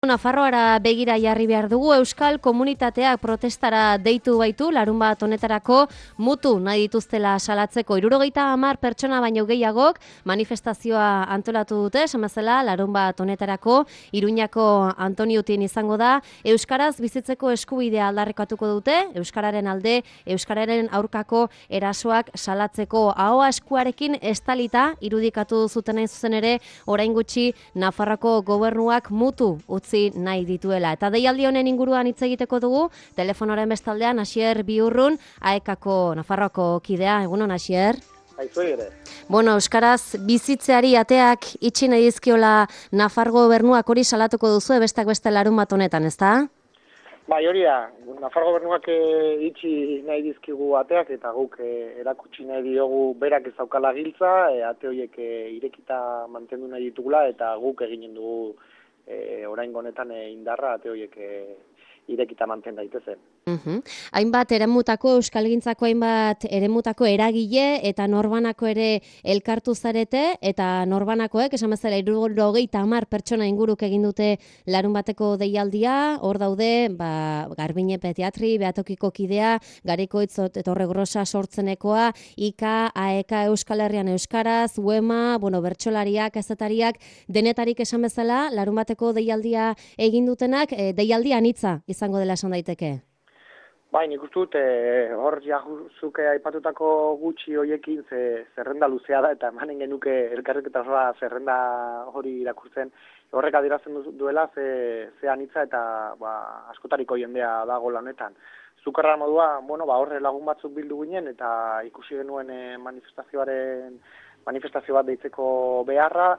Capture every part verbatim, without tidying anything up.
Nafarroara begira jarri behar dugu, Euskal komunitateak protestara deitu baitu larunbat honetarako mutu nahi dituztela salatzeko. Hirurogeita hamar pertsona baino gehiagok manifestazioa antolatu dute, esamazela larunbat honetarako Iruñako Antoniutin izango da. Euskaraz bizitzeko eskubidea aldarrikatuko dute, Euskararen alde, Euskararen aurkako erasoak salatzeko. Ahoa eskuarekin estalita irudikatu zuten hain zuzen ere, orain gutxi Nafarroako gobernuak mutu utzi nahi dituela. Eta deialdi honen inguruan hitz egiteko dugu, telefonoren bestaldean Asier Biurrun, AEKako Nafarroako kidea. Egunon, Asier? Aizu ere. Bueno, Euskaraz bizitzeari ateak itxi nahi dizkiola Nafargo gobernuak hori salatuko duzu, bestak beste larunbat honetan, ezta? Bai, hori da, Nafargo gobernuak itxi nahi dizkigu ateak, eta guk erakutsi nahi diogu berak ez daukala giltza, ate horiek irekita mantendu nahi ditugula, eta guk eginen dugu E, orain honetan e, indarra ate horiek e, irekita manten daitezen. Uhum. Hainbat eremutako, euskalgintzako hainbat eremutako eragile eta norbanako ere elkartu zarete, eta norbanakoek, esan bezala hirurogeita hamar pertsona inguruk egin dute larun bateko deialdia, hor daude, ba, Garbine Pediatri, Beatokiko kidea, Garikoitz etorre grosa sortzenekoa, Ika, AEK Euskal Herrian Euskaraz, Uema, bueno, bertsolariak, kazetariak, denetarik esan bezala, larun bateko deialdia egin dutenak, e, deialdia anitza izango dela esan daiteke. Bai, nik uste dut, e, hor jazuke aipatutako gutxi hoiekin ze, zerrenda luzea da, eta emanen genuke elkarreketa osoa zerrenda hori irakurtzen. Horrek adierazten duela ze, ze anitza eta ba, askotariko jendea dago lanetan. Zukarra modua, bueno, ba, horre lagun batzuk bildu ginen, eta ikusi genuen e, manifestazioaren manifestazio bat deitzeko beharra,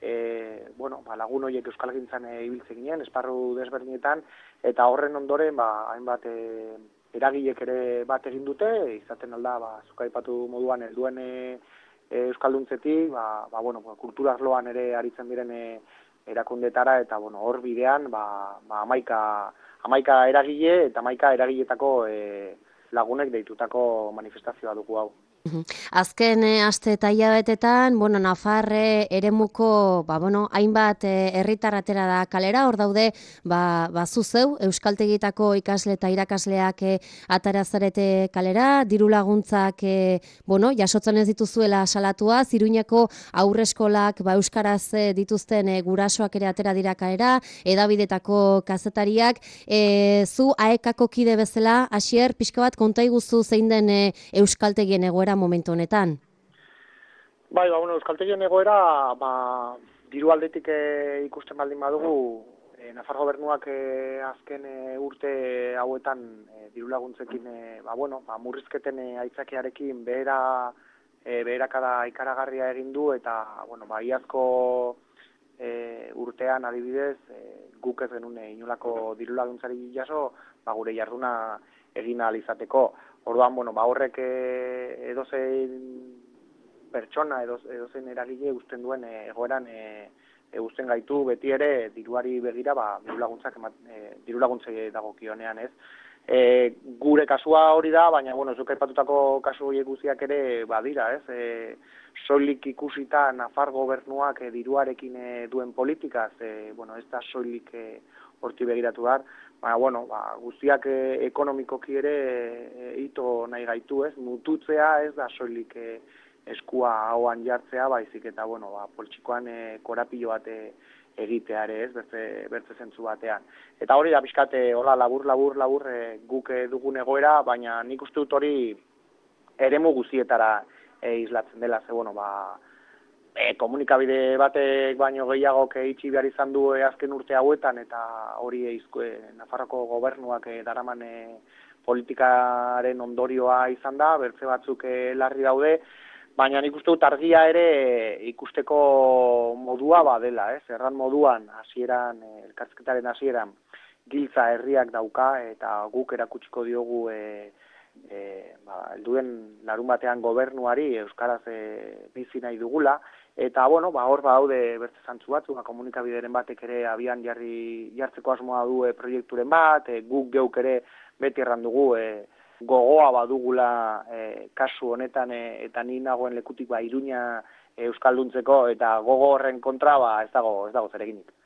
E, bueno, ba, lagun horiek euskalgintzan e, ibiltzen ginen, esparru desberdinetan, eta horren ondoren, ba, hainbat e, eragilek ere bat egin dute, izaten alda, ba, zuka aipatu moduan helduen e, e, euskalduntzetik, ba, ba, bueno, ba, kultura arloan ere aritzen diren e, erakundetara, eta bueno, hor bidean, ba, ba, amaika, amaika eragile eta amaika eragiletako e, lagunek deitutako manifestazioa dugu hau. Azken eh, aste eta hilabetetan, bueno, Nafarre eremuko, ba, bueno, hainbat herritar atera da kalera, hor daude, ba, ba zuzeu, euskaltegitako ikasle eta irakasleak eh, atera zarete kalera, diru laguntzak, eh, bueno, jasotzen ez dituzuela salatua, Iruñeko aurreskolak, ba, euskaraz eh, dituzten eh, gurasoak ere atera dira kalera, edabidetako kazetariak, eh, zu AEKako kide bezala, Asier, pixka bat konta iguzu zein den eh, euskaltegien egoera momentu honetan? Bai, ba, bueno, euskaltegien egoera, ba, diru aldetik e, ikusten baldin badugu, e, Nafar gobernuak e, azken e, urte hauetan e, diru laguntzekin, e, ba, bueno, ba, murrizketen e, aitzakiarekin behera, e, beherakada ikaragarria egin du, eta, bueno, ba, iazko e, urtean adibidez, e, guk ez genuen e, inolako diru laguntzari jaso, ba, gure jarduna egin ahal izateko. Orduan, bueno, ba, horrek edozein pertsona, edozein eragile uzten duen egoeran e, e, uzten gaitu beti ere diruari begira, ba, diru laguntzak e, diru laguntzei dagokionean, ez. E, gure kasua hori da, baina, bueno, zuk aipatutako kasu horiek guztiak ere badira, ez. E, soilik ikusita Nafar gobernuak e, diruarekin e, duen politikaz, e, bueno, ez da soilik e, horti begiratu behar, baina, bueno, ba, guztiak e, ekonomikoki ere e, ito nahi gaitu, ez, mututzea ez da soilik e, eskua hauan jartzea, baizik eta, bueno, ba, poltsikoan e, korapilo bat e, egitea ere, ez, bertze, bertze zentzu batean. Eta hori da, pixkate, hola, labur, labur, labur, e, guk e, dugun egoera, baina nik uste dut hori eremu guztietara e, islatzen dela, ze, bueno, ba, E, komunikabide batek baino gehiago itxi behar izan du e, azken urte hauetan, eta hori e, Nafarroko gobernuak e, daraman e, politikaren ondorioa izan da, bertze batzuk e, larri daude, baina nik uste dut argia ere e, ikusteko modua badela, ez? Erran moduan, hasieran, e, elkarrizketaren hasieran, giltza herriak dauka, eta guk erakutsiko diogu e, e, ba, helduen larun batean gobernuari euskaraz e, bizi nahi dugula, eta, bueno, ba, hor badaude bertze zantzu batzu, ba, komunikabideren batek ere abian jarri, jartzeko asmoa du e, proiekturen bat, e, guk geuk ere beti erran dugu e, gogoa badugula e, kasu honetan, e, eta ni nagoen lekutik ba, Iruña e, euskalduntzeko, eta gogo horren kontra ba, ez dago, ez dago zereginik.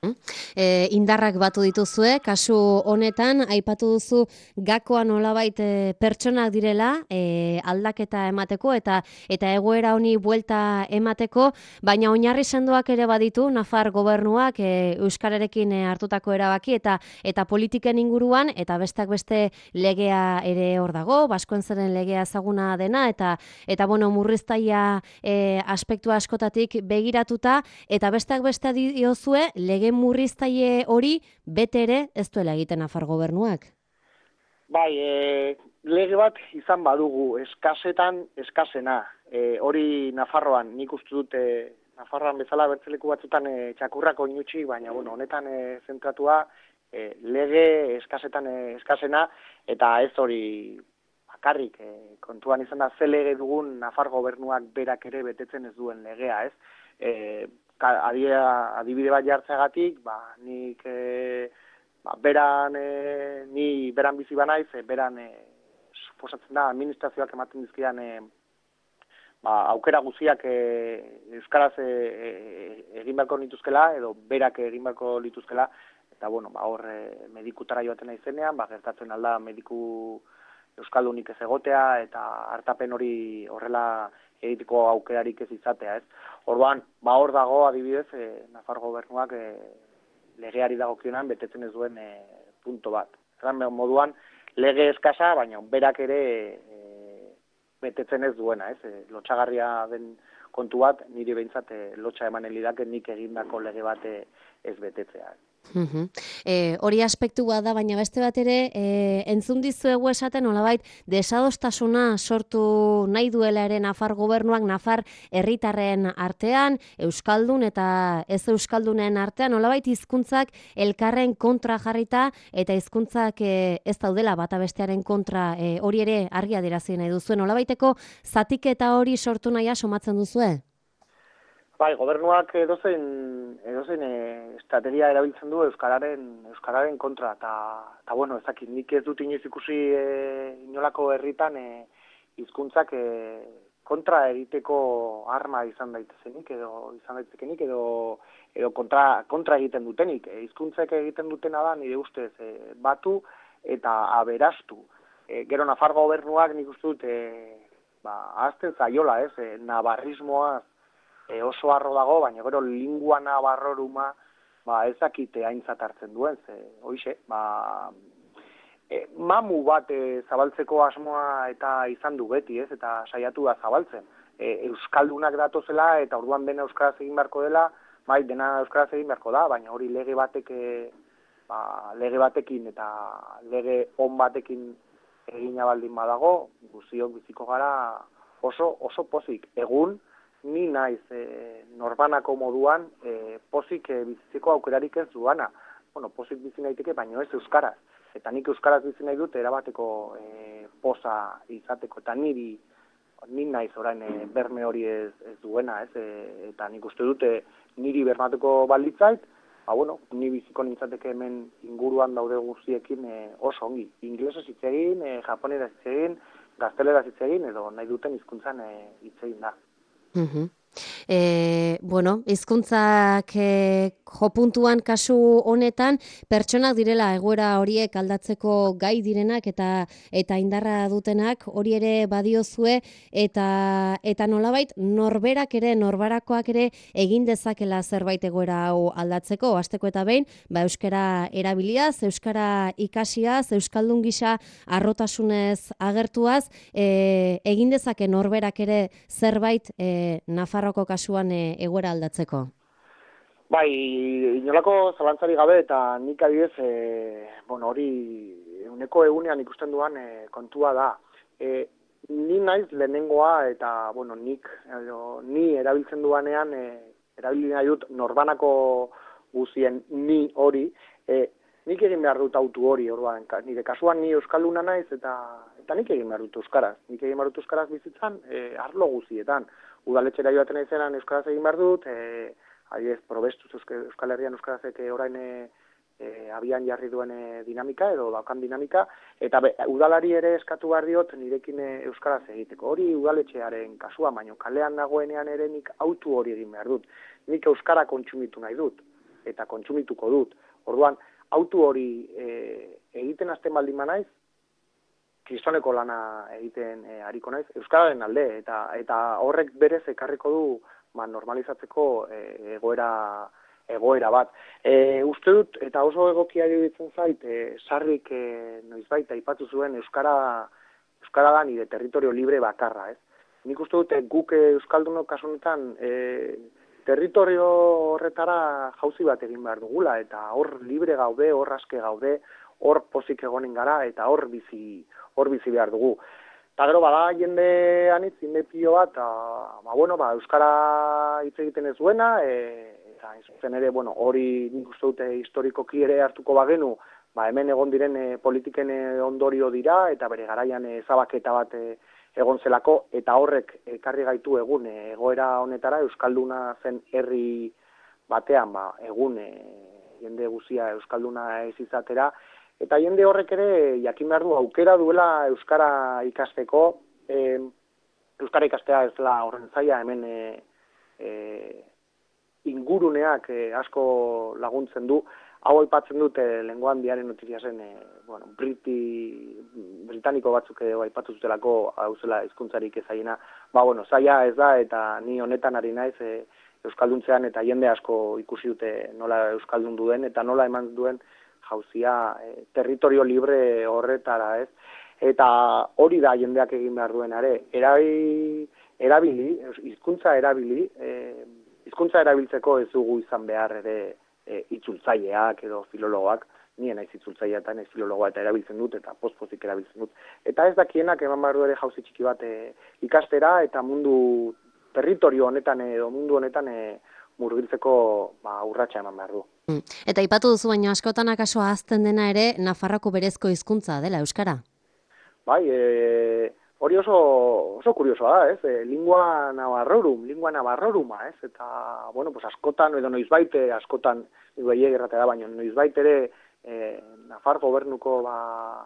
E, indarrak batu dituzue, kasu honetan, aipatu duzu gakoa nolabait e, pertsonak direla e, aldaketa emateko eta eta egoera honi buelta emateko, baina oinarri sendoak ere baditu Nafar gobernuak e, euskararekin e, hartutako erabaki eta eta politiken inguruan eta besteak beste legea ere hor dago, Baskoentzeren legea ezaguna dena eta eta bueno, murriztaia e, aspektu askotatik begiratuta eta besteak beste diozue lege murriztaile hori bete ere ez duela egiten Nafar gobernuak. Bai, e, lege bat izan badugu, eskasetan eskasena. E, hori Nafarroan, nik uste dut, e, Nafarroan bezala bertzeleku batzutan e, txakurrako inutxi, baina bueno, honetan e, zentratua e, lege eskasetan e, eskasena, eta ez hori bakarrik. E, kontuan izan da, ze lege dugun Nafar gobernuak berak ere betetzen ez duen legea, ez? E, adibide bat jartzeagatik, ba, nik e, ba, beran, e, ni beran bizi banaiz, e, beran e, suposatzen da administrazioak ematen dizkidan e, ba, aukera guziak e, euskaraz e, e, egin beharko nituzkela, edo berak egin beharko lituzkela, eta bueno, ba, hor e, medikutara joaten naizenean, ba, gertatzen alda mediku euskaldunik ez egotea, eta hartapen hori horrela egiteko aukerarik ez izatea, ez? Orduan, ba hor dago adibidez, e, Nafar gobernuak e, legeari dagokionan betetzen ez duen e, punto bat. Eran moduan, lege eskasa, baina berak ere e, betetzen ez duena, ez? E, lotxagarria den kontu bat, niri behintzat e, lotxa emanen lidake nik egindako lege bat e, ez betetzea. Uhum. E, hori aspektu bat da, baina beste bat ere, e, entzun dizuegu esaten nolabait desadostasuna sortu nahi duela ere Nafar gobernuak, Nafar herritarren artean, euskaldun eta ez euskaldunen artean, nolabait hizkuntzak elkarren kontra jarrita eta hizkuntzak e, ez daudela bata bestearen kontra, e, hori ere argi adierazi nahi duzuen, nolabaiteko zatiketa hori sortu nahia somatzen duzue? Bai, gobernuak edozein, edozein e, estrategia erabiltzen du euskararen euskararen kontra, eta, eta bueno, ezakit, nik ez dut inoiz ikusi e, inolako herritan e, hizkuntzak e, kontra egiteko arma izan daitezenik, edo izan daitezekenik, edo, edo kontra, kontra egiten dutenik. E, hizkuntzek egiten dutena da, nire ustez, e, batu eta aberastu. E, gero Nafar gobernuak nik uste dut, e, ba, ahazten zaiola, ez, e, navarrismoaz, E, oso harro dago, baina gero lingua navarroruma ba, ezakite aintzat hartzen duen, ze, hoixe, ba, e, mamu bat e, zabaltzeko asmoa eta izan du beti, ez, eta saiatu da zabaltzen. E, Euskaldunak datozela eta orduan dena euskaraz egin beharko dela, bai, dena euskaraz egin beharko da, baina hori lege batek, ba, lege batekin eta lege on batekin egina baldin badago, guziok biziko gara oso, oso pozik. Egun, ni naiz e, norbanako moduan e, pozik e, bizitzeko aukerarik ez duana. Bueno, pozik bizi naiteke, baina ez euskaraz. Eta nik euskaraz bizi nahi dut erabateko e, poza izateko. Eta niri, ni naiz orain e, berme hori ez, ez duena, ez? E, eta nik uste dute niri bermatuko balditzait, ba, bueno, ni biziko nintzateke hemen inguruan daude guztiekin e, oso ongi. Inglesez hitz egin, e, japoneraz hitz egin, gazteleraz hitz egin, edo nahi duten hizkuntzan e, hitz egin da. Uhum. E, bueno, hizkuntzak e, jopuntuan kasu honetan pertsonak direla egoera horiek aldatzeko gai direnak eta eta indarra dutenak, hori ere badiozue eta eta nolabait norberak ere norbarakoak ere egin dezakela zerbait egoera hau aldatzeko, hasteko eta behin, ba euskara erabiliaz, euskara ikasiaz, euskaldun gisa harrotasunez agertuaz, e, egin dezake norberak ere zerbait e, Nafarroko kasuan e, egoera aldatzeko? Bai, inolako zalantzari gabe eta nik adibidez, e, bueno, hori eguneko egunean ikusten duan e, kontua da. E, ni naiz lehenengoa eta, bueno, nik, edo, ni erabiltzen duanean, e, erabili nahi dut norbanako guzien ni hori, e, nik egin behar dut autu hori, orduan, nire kasuan ni euskalduna naiz eta eta nik egin behar dut euskaraz. Nik egin behar dut euskaraz bizitzan, e, arlo guzietan. Udaletxera joaten naizenan euskaraz egin behar dut, e, adibidez, probestuz Euskal Herrian euskarazek orain e, e, abian jarri duen e, dinamika, edo daukan dinamika, eta be, udalari ere eskatu behar diot nirekin e, euskaraz egiteko. Hori udaletxearen kasua, baino kalean nagoenean ere nik autu hori egin behar dut. Nik euskara kontsumitu nahi dut. eta kontsumituko dut. Orduan, autu hori e, egiten hasten baldin banaiz, kristoneko lana egiten e, ariko naiz, euskararen alde, eta eta horrek berez ekarriko du ba, normalizatzeko e, egoera egoera bat. E, uste dut, eta oso egokia iruditzen zait, e, sarrik e, noizbait aipatu zuen euskara euskara da nire territorio libre bakarra, ez? Nik uste dut guk euskaldunok kasu honetan e, territorio horretara jauzi bat egin behar dugula, eta hor libre gaude, hor aske gaude, hor pozik egonen gara, eta hor bizi, hor bizi behar dugu. Eta gero, bada jende anitz, jende pilo bat, eta, ba, bueno, ba, euskara hitz egiten ez duena, e, eta zuzen ere, bueno, hori nik uste dute historikoki ere hartuko bagenu, ba, hemen egon diren e, politiken e, ondorio dira, eta bere garaian e, zabaketa bat e, egon zelako, eta horrek ekarri gaitu egun e, egoera honetara, euskalduna zen herri batean, ba, egun e, jende guzia euskalduna ez izatera, eta jende horrek ere jakin behar du aukera duela euskara ikasteko, e, euskara ikastea ez dela horren zaila, hemen e, e, inguruneak e, asko laguntzen du. Hau aipatzen dute lehengo handiaren noticiasen e, bueno, Briti, britaniko batzuk edo aipatu zutelako hau zela hizkuntzarik ezaiena. Ba, bueno, zaila ez da, eta ni honetan ari naiz e, euskalduntzean, eta jende asko ikusi dute nola euskaldun duen, eta nola eman duen jauzia e, territorio libre horretara, ez? Eta hori da jendeak egin behar duen ere, erabili, erabili, hizkuntza erabili, e, hizkuntza erabiltzeko ez dugu izan behar ere e, itzultzaileak edo filologoak, nien naiz itzultzailea eta naiz filologoa eta erabiltzen dut, eta post-pozik erabiltzen dut. Eta ez dakienak eman behar du ere jauzi txiki bat e, ikastera, eta mundu territorio honetan edo mundu honetan e, murgiltzeko ba, urratsa eman behar du. Eta aipatu duzu baino askotan akaso ahazten dena ere Nafarroako berezko hizkuntza dela euskara. Bai, e, hori oso oso kuriosoa da, ez? E, lingua navarrorum, lingua navarroruma, ez? Eta bueno, pues askotan edo noizbait askotan ibaiek erratea da, baina noizbait ere e, Nafar gobernuko ba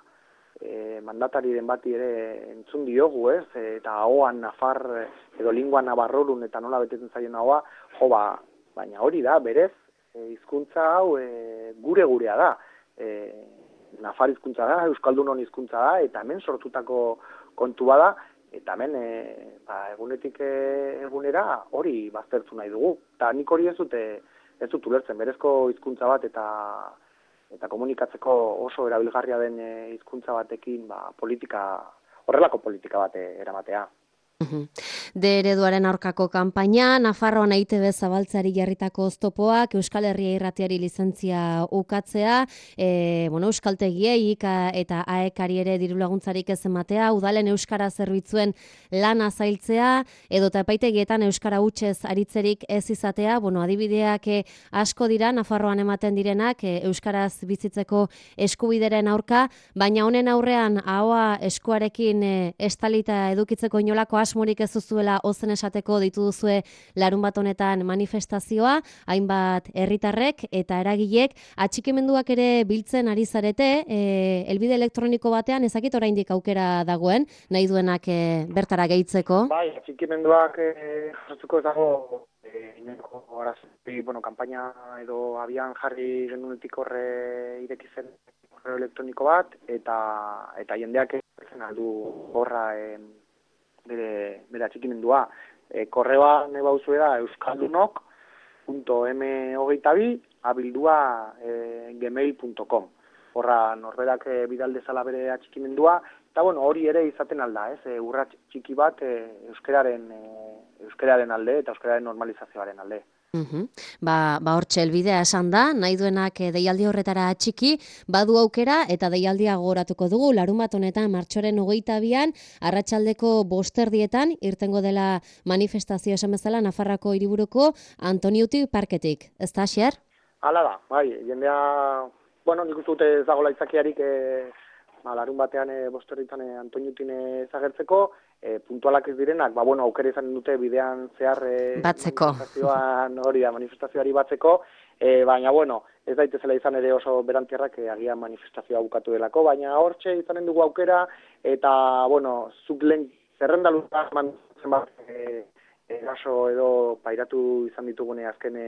e, mandatariren bati ere entzun diogu, ez? E, eta ahoan Nafar edo lingua navarrorum eta nola betetzen zaien ahoa, jo ba, baina hori da, berez hizkuntza hau e, gure gurea da. E, Nafar hizkuntza da, euskaldunon hizkuntza da, eta hemen sortutako kontua da, eta hemen e, ba, egunetik e, egunera hori baztertu nahi dugu. Eta nik hori ez dute ez dut ulertzen, berezko hizkuntza bat eta eta komunikatzeko oso erabilgarria den e, hizkuntza batekin ba, politika, horrelako politika bat e, eramatea. De ereduaren aurkako kanpaina, Nafarroan E I Te Be zabaltzeari jarritako oztopoak, Euskal Herria Irratiari lizentzia ukatzea, e, bueno, euskaltegiei ika eta aekari ere diru laguntzarik ez ematea, udalen euskara zerbitzuen lana zailtzea, edota epaitegietan euskara hutsez aritzerik ez izatea, bueno, adibideak e, asko dira Nafarroan ematen direnak e, euskaraz bizitzeko eskubideren aurka, baina honen aurrean ahoa eskuarekin e, estalita edukitzeko inolako asmorik ez duzuela ozen esateko ditu duzue larun bat honetan manifestazioa, hainbat herritarrek eta eragilek atxikimenduak ere biltzen ari zarete, e, helbide elektroniko batean ezakit oraindik aukera dagoen, nahi duenak e, bertara gehitzeko. Bai, atxikimenduak e, jasotzeko ez dago e, ineko arazi, bueno, kanpaina edo abian jarri genunetik horre ireki zen korreo elektroniko bat, eta eta jendeak ez aldu horra e, bere, bere atxikimendua. E, korreoa nahi bauzue da euskaldunok punto eme hogeita bi abildua e, gmail punto com. Horra norberak e, bidaldezala bere atxikimendua, eta bueno, hori ere izaten alda, ez? E, urrats txiki bat e, euskararen, e, euskararen alde eta euskararen normalizazioaren alde. Uhum. Ba, ba hortxe helbidea esan da, nahi duenak deialdi horretara txiki, badu aukera eta deialdia gogoratuko dugu, larun bat honetan martxoren hogeita bian, arratsaldeko bosterdietan, irtengo dela manifestazio esan bezala Nafarroako hiriburuko Antoniuti parketik. Ez da, Xer? Hala da, bai, jendea, bueno, nik uste dute ez dagoela izakiarik e, ba, larun batean e, bosterdietan e, Antoniutin ezagertzeko, E, puntualak ez direnak, ba, bueno, aukera izan dute bidean zehar e, batzeko. Manifestazioan hori da, manifestazioari batzeko, e, baina, bueno, ez daitezela izan ere oso berantierrak e, agian manifestazioa bukatu delako, baina hortxe izanen dugu aukera, eta, bueno, zuk lehen zerrendaluta mantzen bat, e, eraso edo pairatu izan ditugune azken e,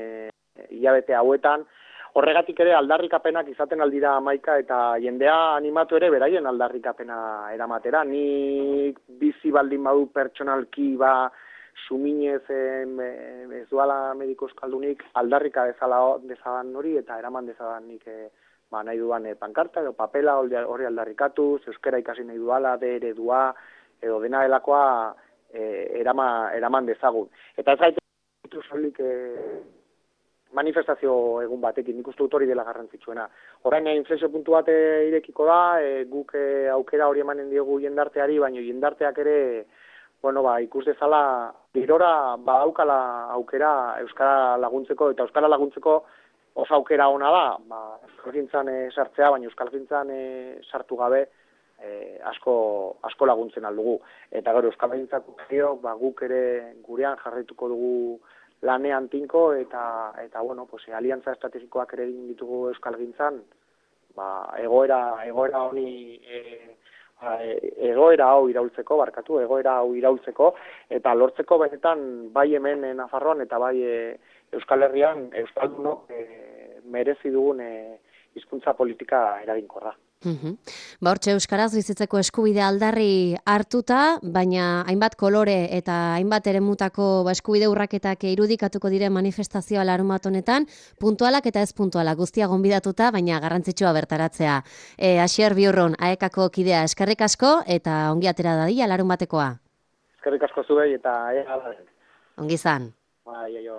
hilabete hauetan. Horregatik ere aldarrikapenak izaten aldira hamaika eta jendea animatu ere beraien aldarrikapena eramatera. Nik bizi baldin badu pertsonalki ba suminez ez duala mediko euskaldunik aldarrika dezala dezadan hori eta eraman dezadan nik e, ba, nahi duan e, pankarta edo papela hori aldarrikatuz, euskera ikasi nahi duala, de eredua edo dena delakoa e, erama, eraman dezagun. Eta ez gaitu solik e, manifestazio egun batekin, nik uste dut hori dela garrantzitsuena. Orain inflexio puntu bat irekiko da, e, guk e, aukera hori emanen diogu jendarteari, baina jendarteak ere, bueno, ba, ikus dezala, girora ba, aukala aukera euskara laguntzeko, eta euskara laguntzeko oso aukera ona da, ba, euskalgintzan e, sartzea, baina euskalgintzan e, sartu gabe e, asko, asko laguntzen aldugu. Eta gero euskalgintzako ba, guk ere gurean jarraituko dugu lanean tinko eta eta bueno, pues aliantza estrategikoak ere egin ditugu euskalgintzan, ba egoera egoera honi e, egoera hau iraultzeko, barkatu, egoera hau iraultzeko eta lortzeko benetan bai hemen e, Nafarroan eta bai e, Euskal Herrian euskaldunok e, merezi dugun e, hizkuntza politika eraginkorra. Uhum. Ba, hortxe euskaraz bizitzeko eskubide aldarri hartuta, baina hainbat kolore eta hainbat eremutako ba, eskubide urraketak irudikatuko dire manifestazioa larunbat honetan, puntualak eta ez puntualak guztia gonbidatuta, baina garrantzitsua bertaratzea. E, Asier Biurron, aekako kidea, eskerrik asko eta ongi atera dadila larunbatekoa. Eskerrik asko zuei eta ea da. Ongi zan. Bai, aio.